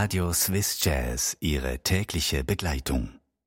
Radio Swiss Jazz, Ihre tägliche Begleitung.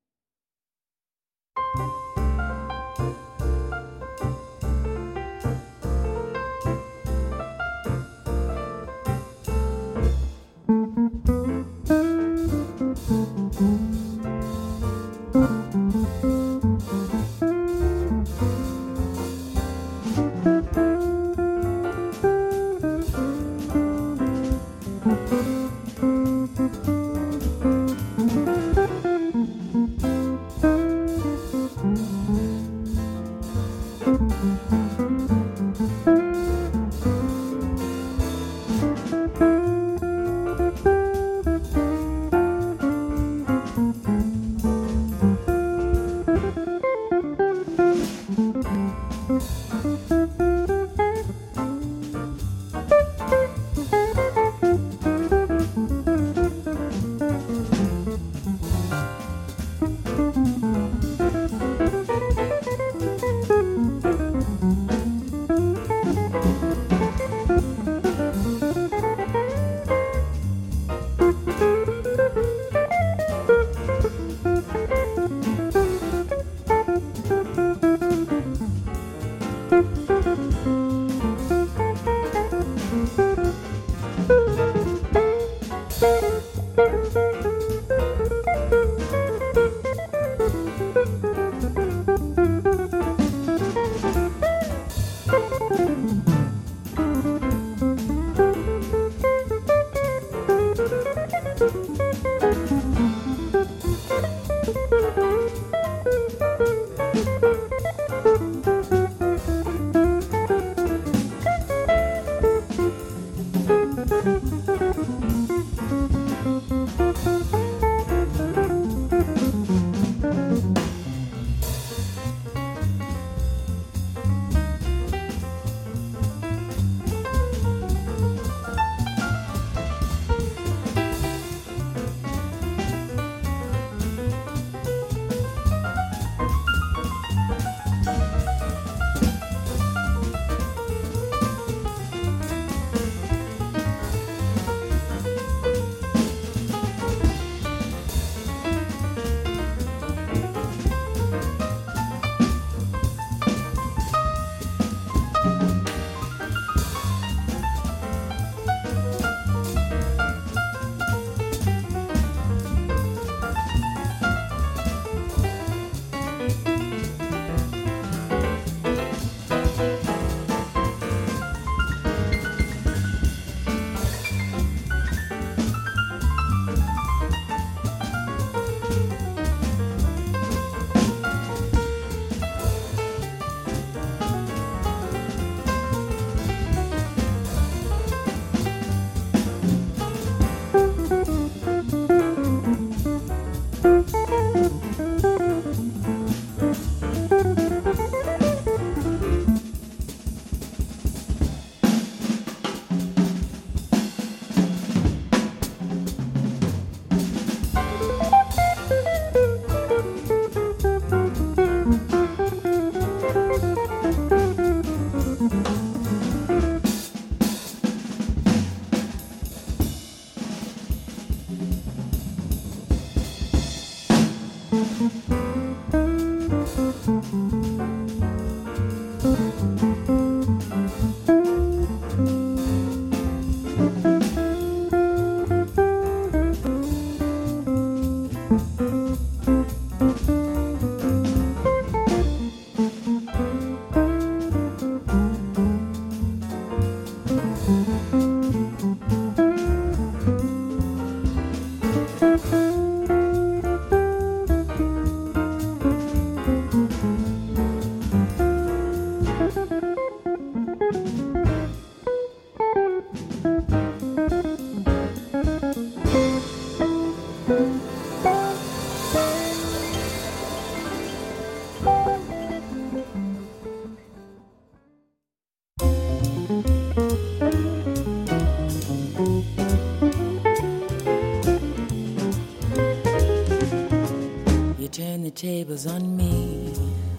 Tables on me,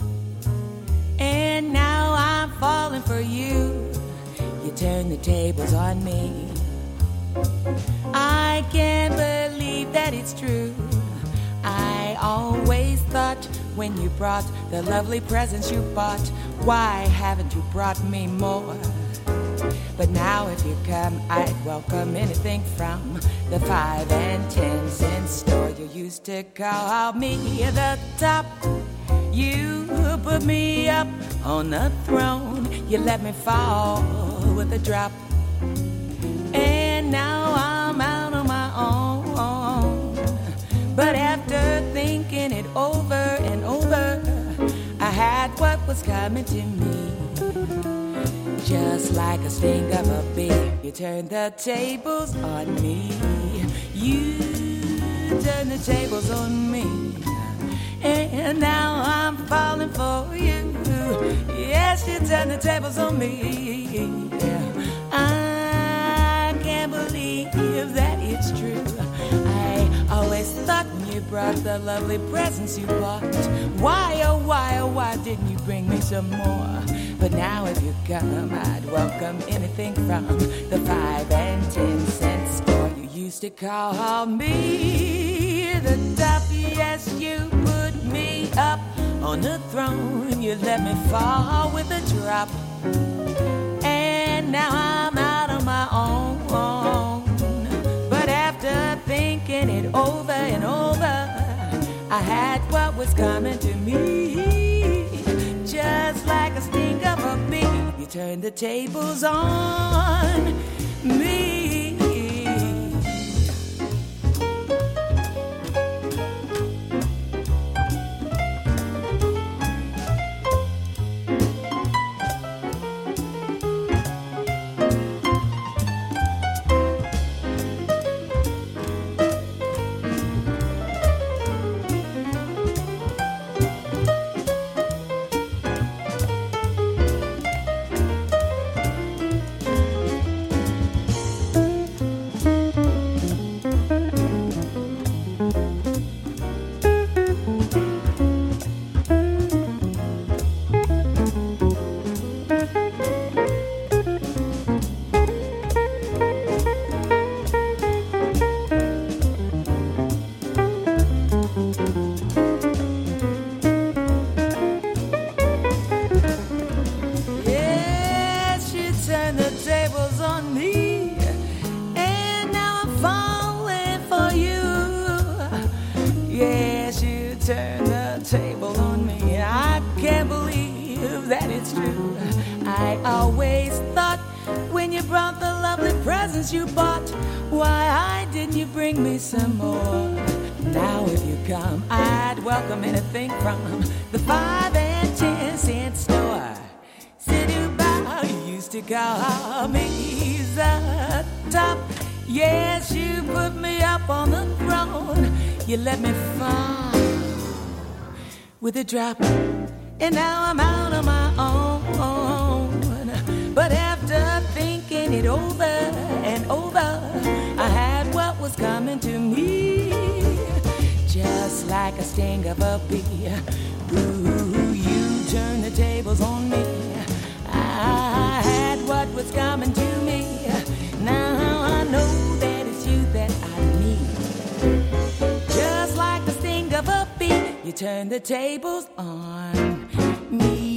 and now I'm falling for you. You turn the tables on me, I can't believe that it's true. I always thought when you brought the lovely presents you bought, why haven't you brought me more? But now if you come, I'd welcome anything from the 5 and 10 cent store. You used to call me the top. You put me up on the throne. You let me fall with a drop. And now I'm out on my own. But after thinking it over and over, I had what was coming to me. Just like a sting of a bee, you turned the tables on me. You turned the tables on me. And now I'm falling for you. Yes, you turned the tables on me. I can't believe that it's true. I always thought when you brought the lovely presents you bought, why, oh why, oh why didn't you bring me some more? But now if you come, I'd welcome anything from the 5 and 10 cent store. You used to call me the top. Yes, you put me up on the throne. You let me fall with a drop. And now I'm out on my own. But after thinking it over and over, I had what was coming to me. Just like a sting of a bee, you turned the tables on me. You bought, why didn't you bring me some more? Now if you come, I'd welcome anything from the 5 and 10 cent store. Sit-u-bow, you used to call me the top. Yes, you put me up on the throne. You let me fall with a drop. And now I'm out on my own. But after thinking it over and over, I had what was coming to me. Just like a sting of a bee. Ooh, you turned the tables on me. I had what was coming to me. Now I know that it's you that I need. Just like the sting of a bee, you turned the tables on me.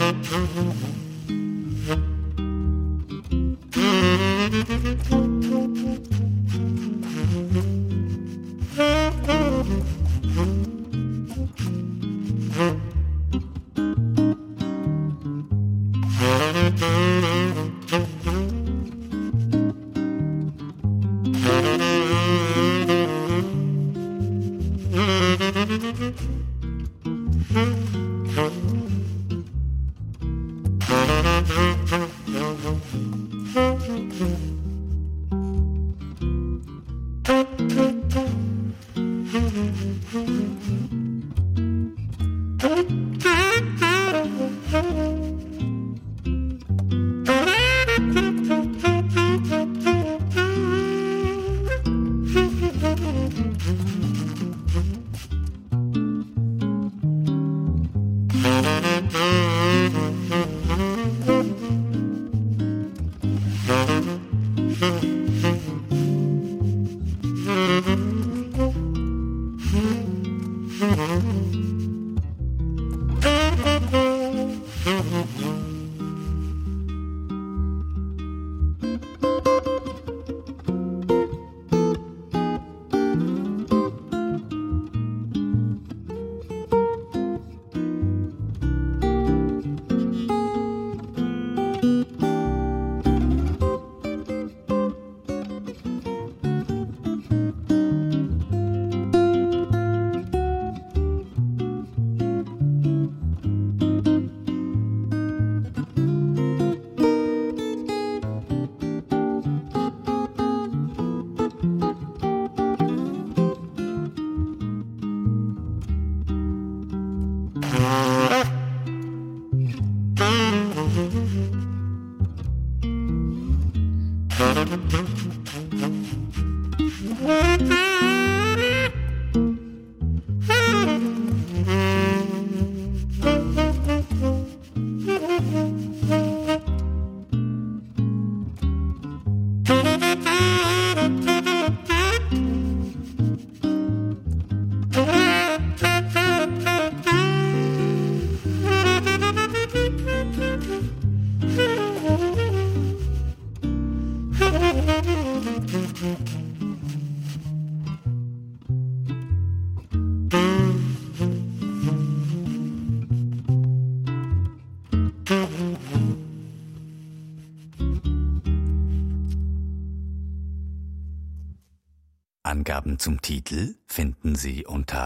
Angaben zum Titel finden Sie unter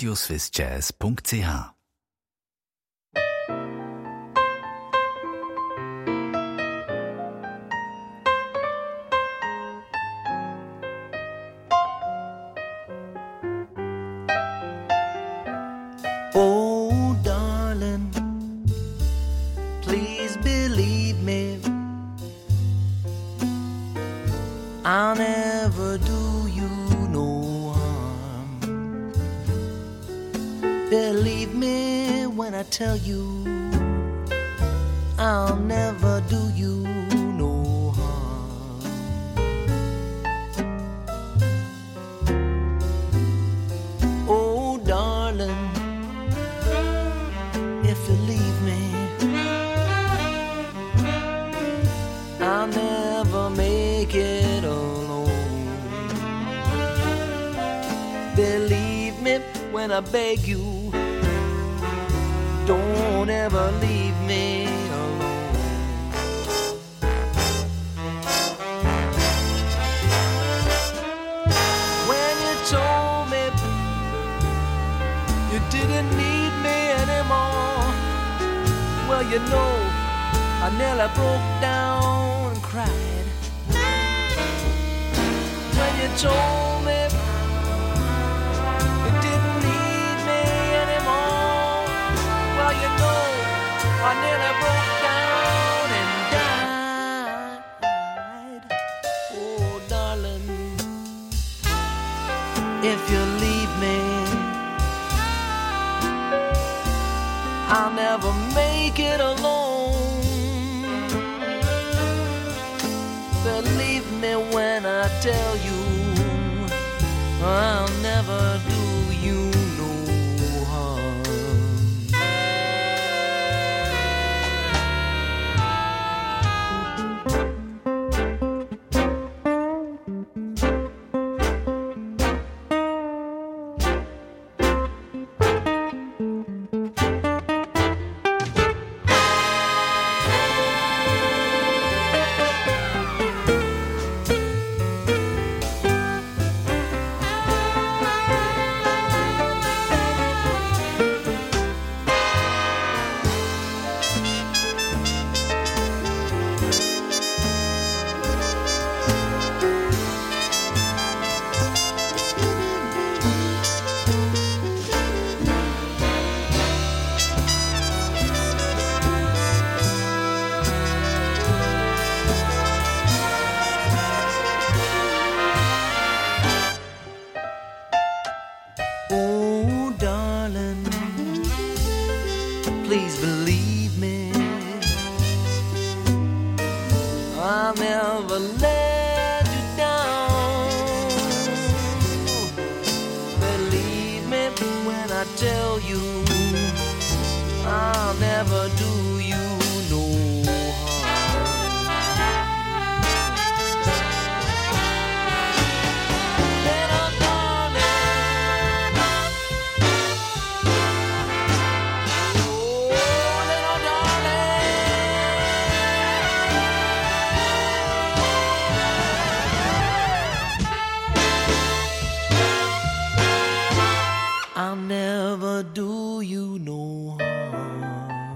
radioswissjazz.ch. Oh, darling, please believe me, I'll never do you no harm. Believe me when I tell you, I'll never do you no harm. Oh, darling, if you leave me, I'll never make it alone. Believe me when I beg you, don't ever leave me alone. When you told me you didn't need me anymore, well, you know, I nearly broke down and cried. When you told me you didn't need me anymore, well, you know, I nearly broke down and died. Oh, darling, if you leave me, I'll never make it alone. Believe me when I tell you, I'll never do you no harm. I tell you I'll never do you no I'll never do you no harm.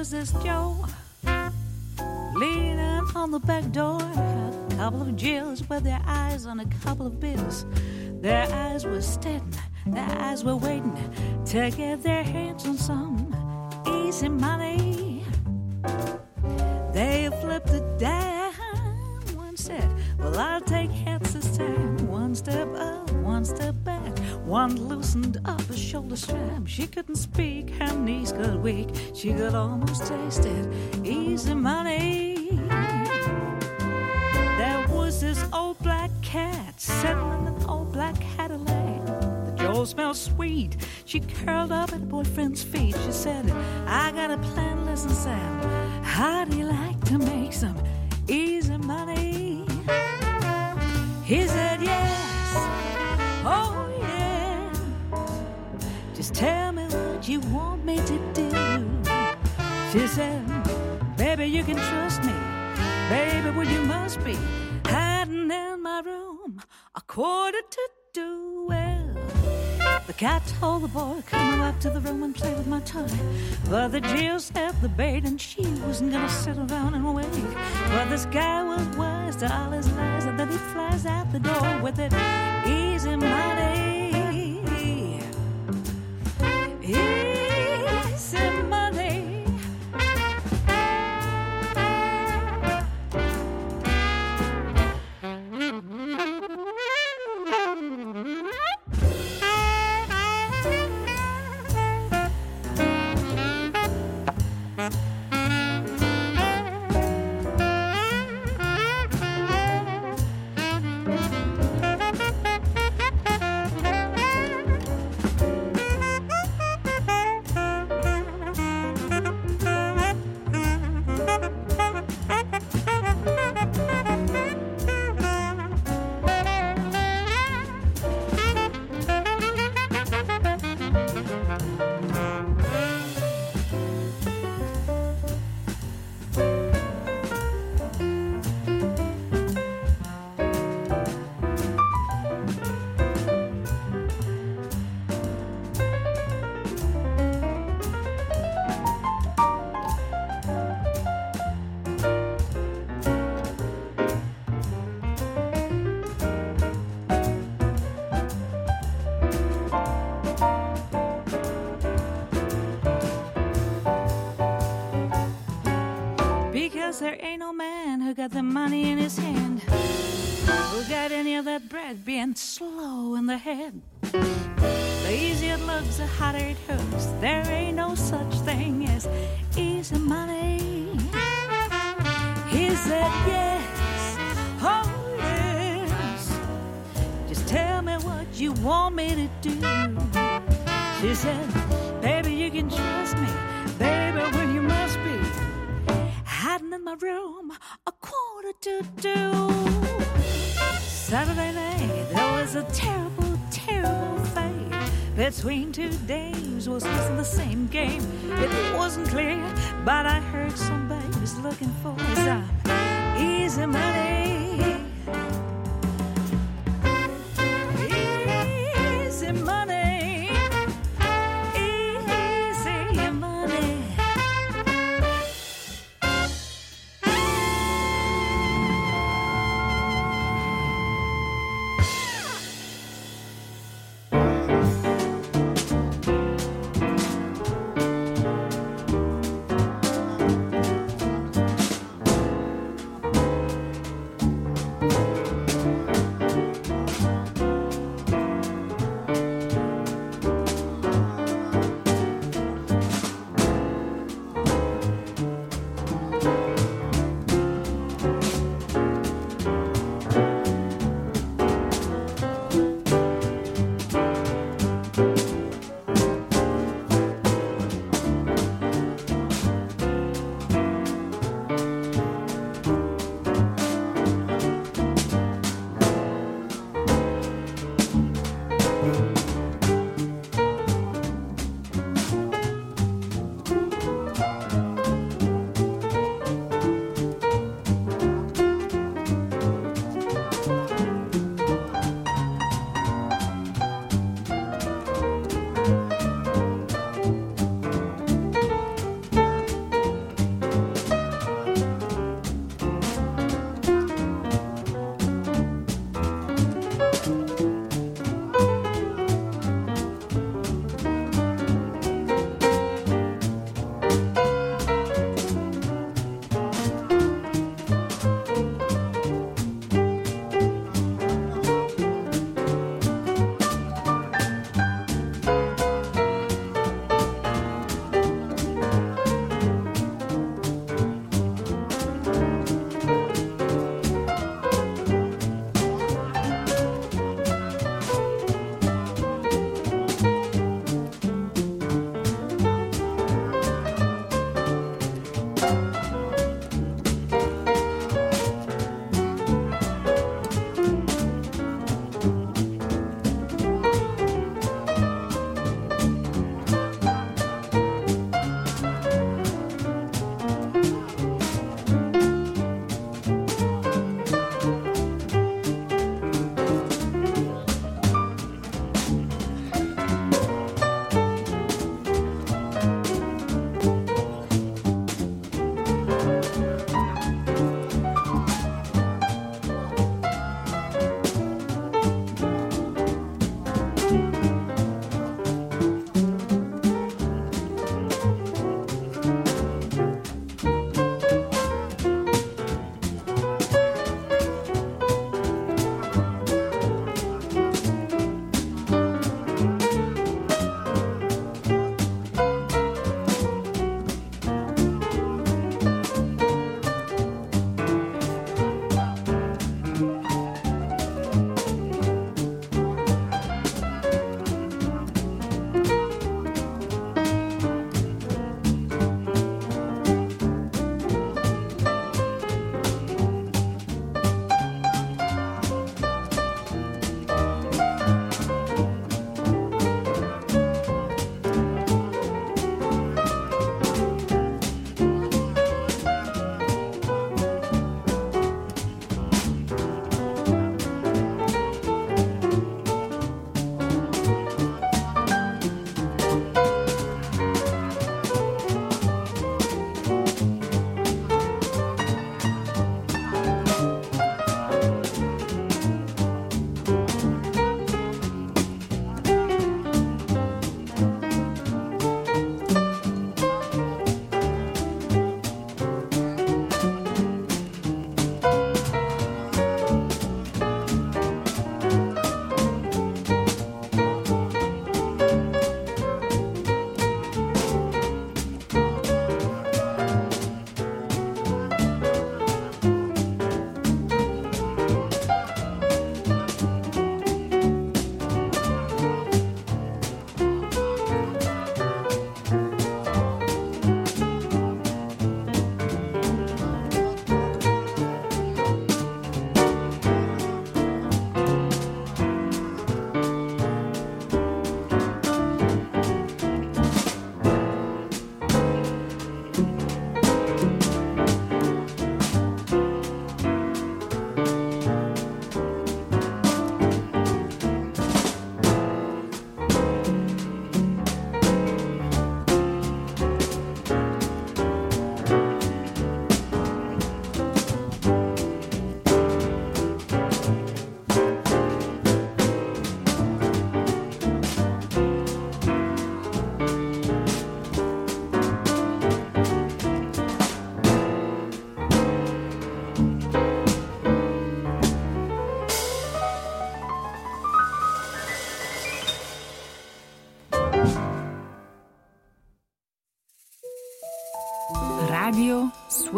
was this Joe leaning on the back door. A couple of Jills with their eyes on a couple of bills. Their eyes were steady, their eyes were waiting to get their hands on some easy money. They flipped it down. One said, well, I'll take hats this time. One step up, one step back. One loosened up her shoulder strap. She couldn't speak, her knees got weak. She could almost taste it, easy money. There was this old black cat sitting in an old black Cadillac. The Joe smelled sweet. She curled up at her boyfriend's feet. She said, I got a plan, listen, Sam. How do you like to make some easy money? He said, yes, oh yeah. Just tell me what you want me to do. She said, baby, you can trust me. Baby, well, you must be hiding in my room 1:45. Well, the cat told the boy, come up to the room and play with my toy. But the Jill set the bait and she wasn't gonna sit around and wait. But this guy was wise to all his lies, and then he flies out the door with it easy money. Easy money. There ain't no man who got the money in his hand who got any of that bread being slow in the head. The easier it looks, the hotter it hurts. There ain't no such thing as easy money. He said, yes, oh yes. Just tell me what you want me to do. She said, baby, you can trust me. Baby, well, you must be hiding in my room 1:45. Saturday night, there was a terrible, terrible fight between two dames who was playing the same game. It wasn't clear, but I heard somebody was looking for some easy money. Easy money.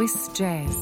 Nice Jazz.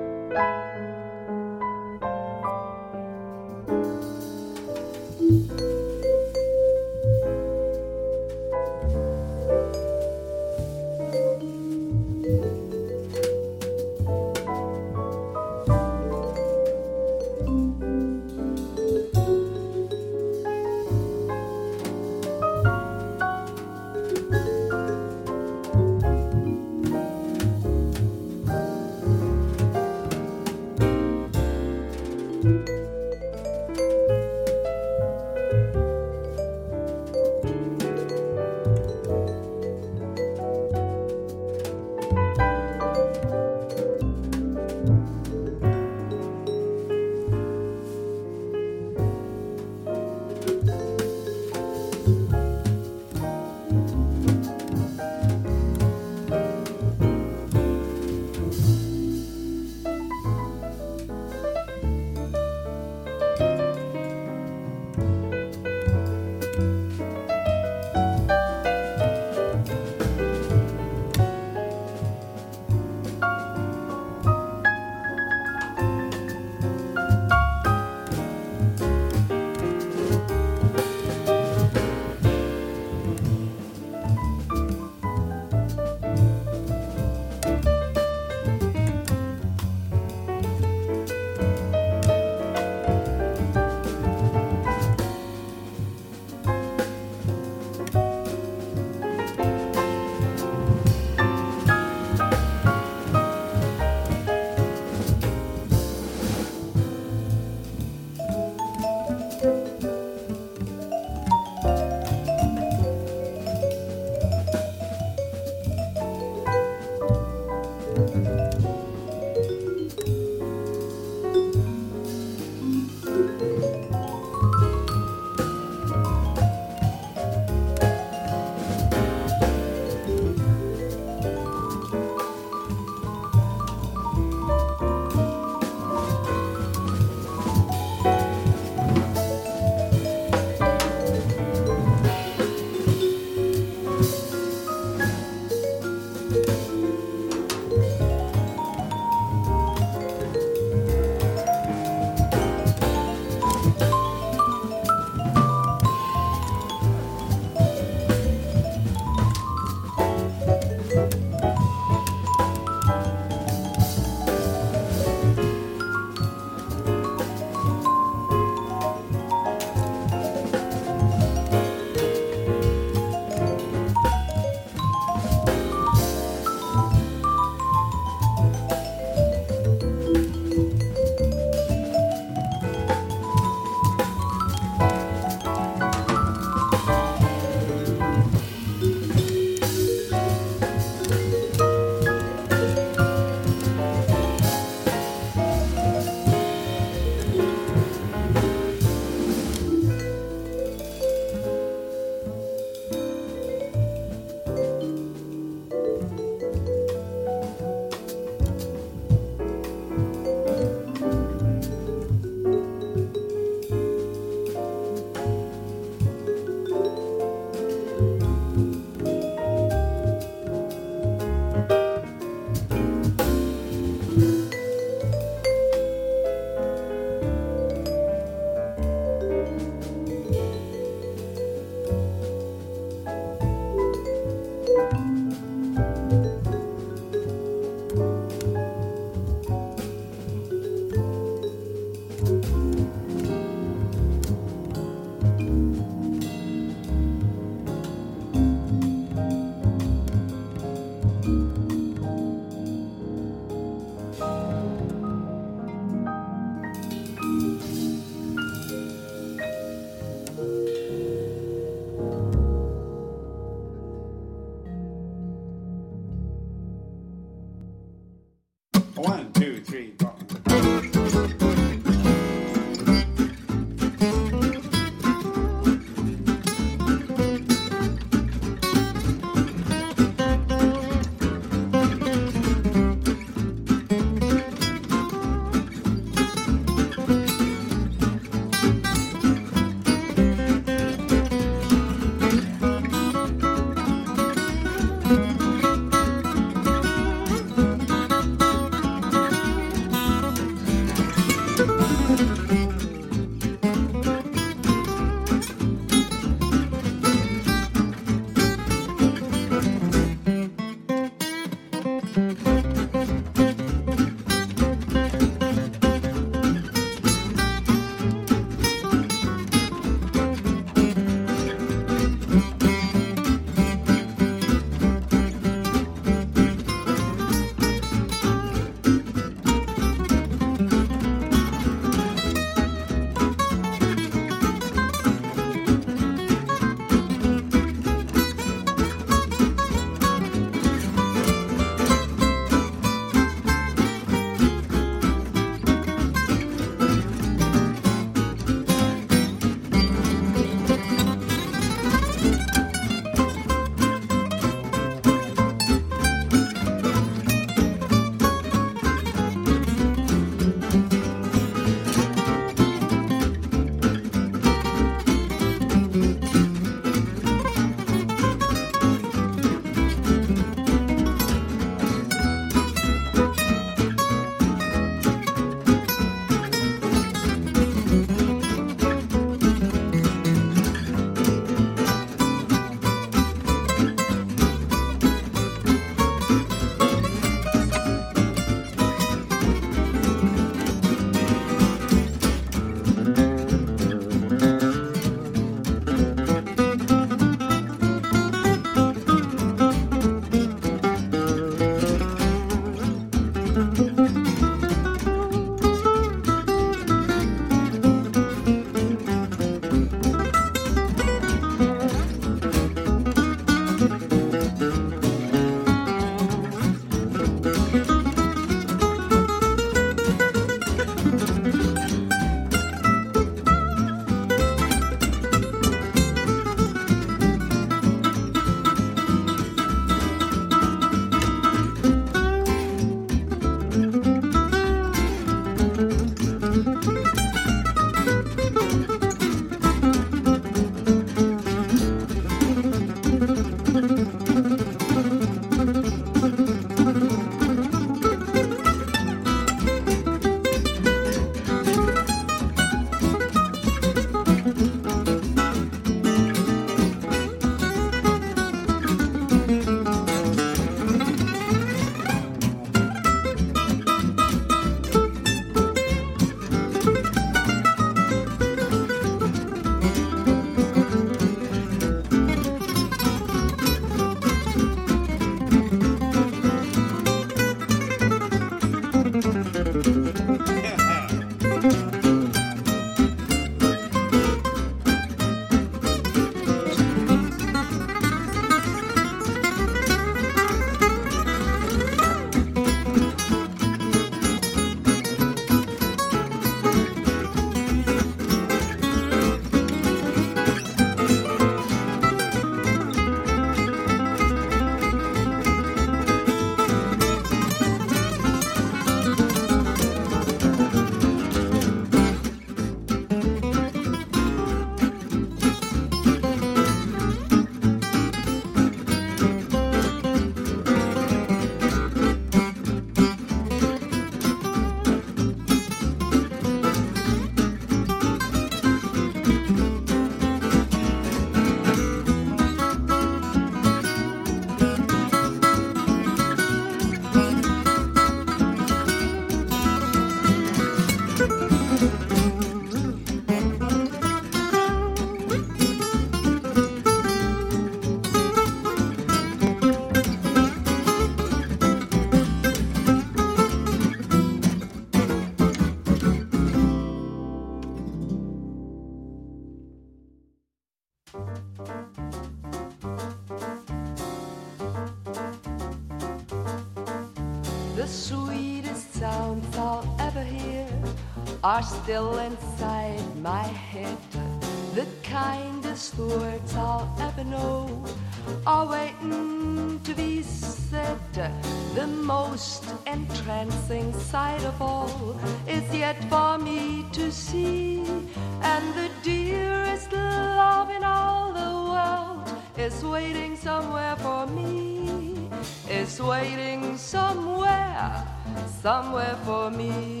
The sweetest sounds I'll ever hear are still inside my head. The kindest words I'll ever know are waiting to be said. The most entrancing sight of all is yet for me to see, and the dearest love in all the world is waiting somewhere for me, is waiting somewhere, somewhere for me.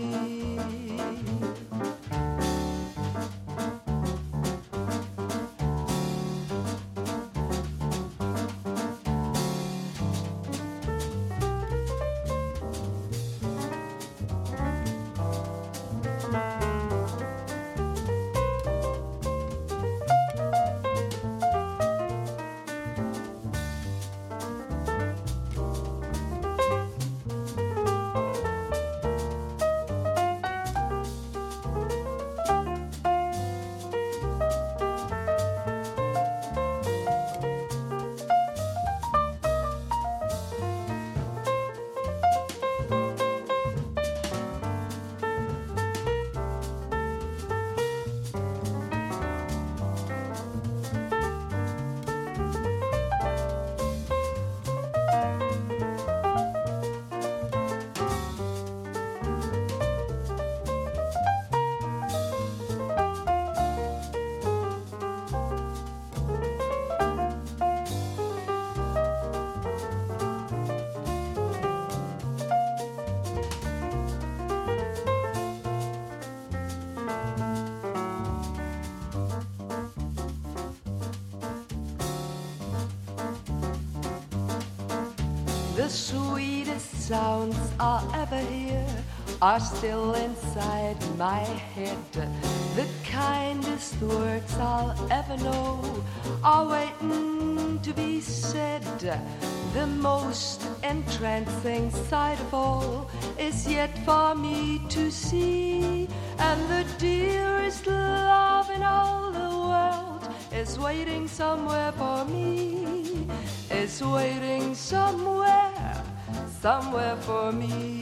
The sweetest sounds I'll ever hear are still inside my head. The kindest words I'll ever know are waiting to be said. The most entrancing sight of all is yet for me to see, and the dearest love in all the world is waiting somewhere for me, is waiting somewhere, somewhere for me.